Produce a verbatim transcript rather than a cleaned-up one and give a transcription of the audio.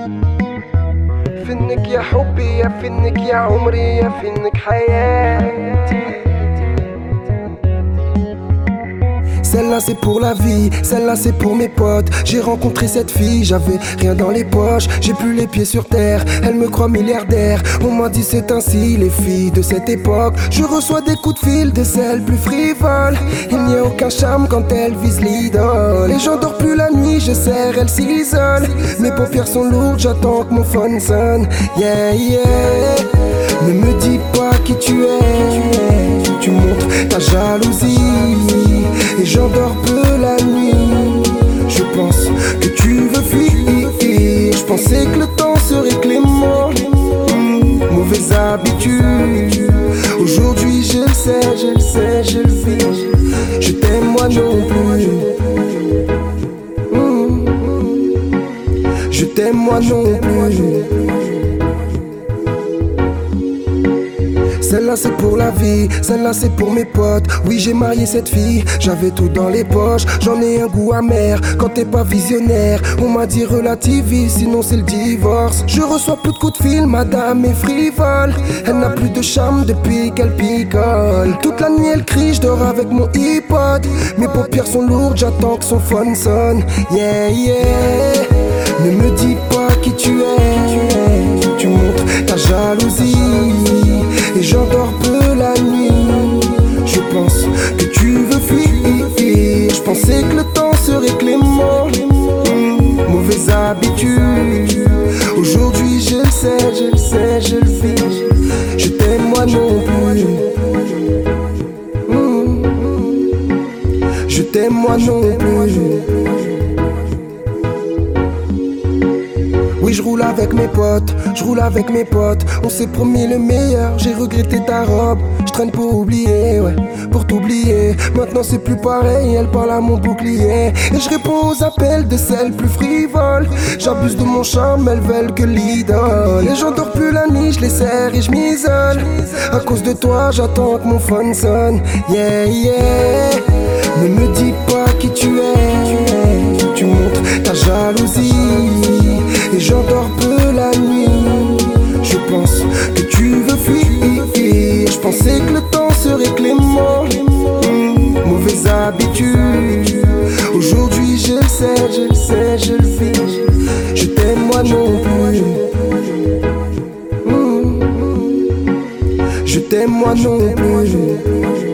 فينك يا حبي يا فينك يا عمري يا فينك حياتي. Celle-là c'est pour la vie, celle-là c'est pour mes potes. J'ai rencontré cette fille, j'avais rien dans les poches. J'ai plus les pieds sur terre, elle me croit milliardaire. On m'a dit c'est ainsi les filles de cette époque. Je reçois des coups de fil de celles plus frivoles. Il n'y a aucun charme quand elle vise l'idole. Et j'endors plus la nuit, je serre, elle s'isole. Mes paupières sont lourdes, j'attends que mon phone sonne. Yeah yeah. Ne me dis pas qui tu es, tu montres ta jalousie. Et j'endors peu la nuit, je pense que tu veux fuir. Je pensais que le temps serait clément, mmh, mauvaise habitude. Aujourd'hui je le sais, je le sais, je le vis. Je t'aime moi non plus, mmh. Je t'aime moi non plus. Celle-là c'est pour la vie, celle-là c'est pour mes potes. Oui j'ai marié cette fille, j'avais tout dans les poches. J'en ai un goût amer quand t'es pas visionnaire. On m'a dit relativise, sinon c'est le divorce. Je reçois plus de coups de fil, madame est frivole. Elle n'a plus de charme depuis qu'elle picole. Toute la nuit elle crie, je dors avec mon iPod. Mes paupières sont lourdes, j'attends que son phone sonne. Yeah yeah. Ne me dis pas qui tu es, tu montres ta jalousie. Et j'endors peu la nuit, je pense que tu veux fuir. Je pensais que le temps serait clément, mmh, mauvaise habitude. Aujourd'hui je le sais, je le sais, je le vis. Je t'aime moi non plus, mmh. Je t'aime moi non plus. Oui je roule avec mes potes, je roule avec mes potes. On s'est promis le meilleur, j'ai regretté ta robe. Je traîne pour oublier, ouais, pour t'oublier. Maintenant c'est plus pareil, elle parle à mon bouclier. Et je réponds aux appels de celles plus frivoles. J'abuse de mon charme, elles veulent que l'idole. Et j'endors plus la nuit, je les serre et je m'isole. À cause de toi, j'attends que mon phone sonne. Yeah yeah. Ne me dis pas qui tu es, tu montres ta jalousie. Et j'endors peu la nuit, je pense que tu veux fuir. Je pensais que le temps serait clément, mmh, mauvaise habitude. Aujourd'hui je le sais, je le sais, je le vis. Je t'aime moi non plus, mmh. Je t'aime moi non plus.